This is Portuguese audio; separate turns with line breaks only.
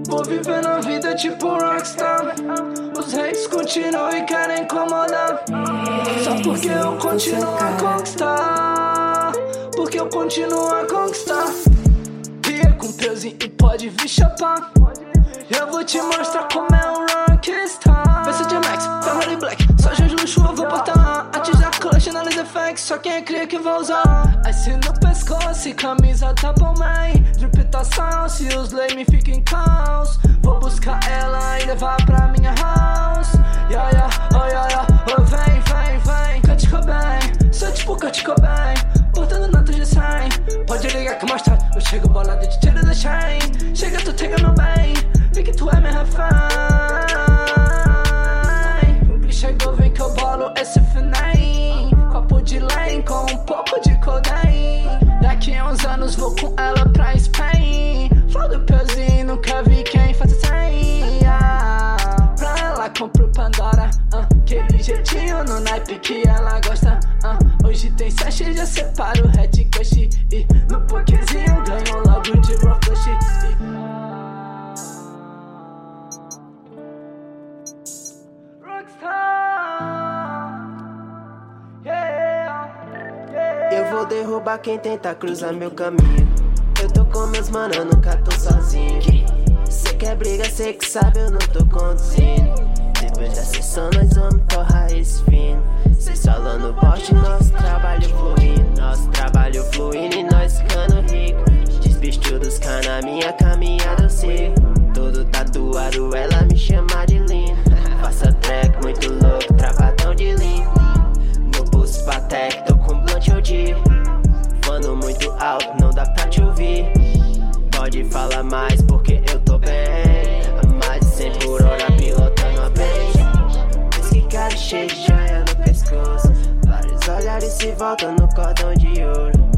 Vou vivendo a vida tipo rockstar. Os haters continuam e querem incomodar. Só porque eu continuo a conquistar. Porque eu continuo a conquistar. Ria com pezinho e pode vir chapar. Eu vou te mostrar como é um rockstar. Peça de Max, Ferrari Black, só de luxo eu vou portar. Atijar clutch, analisa effects, só quem é cria que vai usar. Ice no pescoço e camisa tá bom, man. Drip tá salsa e os lame ficam em caos. Vou buscar ela e levar pra minha house. Yeah, yeah, oh yeah, yeah, oh vem, vem, vem. Kurt Cobain, sou tipo Kurt Cobain, portando nota de 100. Pode ligar que mais tarde eu chego bolado de tiro da chain. Chega, tu chega no bem, vê que tu é minha refém. O bicho chegou, vem que eu bolo esse fenem. Copo de lane com um pouco de codeine. Daqui a uns anos vou com ela pra Spain. Flow do pezinho, nunca vi quem faz assim. Pra ela compro Pandora, aquele jeitinho no naipe que ela gosta. Hoje tem 7, já separo o Red Cush. E no pokezinho ganho logo de Raw Flush.
Eu vou derrubar quem tenta cruzar meu caminho. Eu tô com meus mano, eu nunca tô sozinho. Cê quer briga, cê que sabe, eu não tô conduzindo. Depois da sessão nós vamos torrar esse fino. Cês falando bote, nosso trabalho fluindo. Nosso trabalho fluindo e nós ficando rico. Desbicho dos canas, minha caminhada eu sigo. Todo tatuado, ela me chama de lindo. Faça track muito louco, travadão de lindo. No pulso patec, tô com blunt OG. Falando muito alto, não dá pra te ouvir. Pode falar mais porque eu tô bem. A mais de 100 por hora pilotando a bem. Esse cara cheio de joia no pescoço. Vários olhares se voltam no cordão de ouro.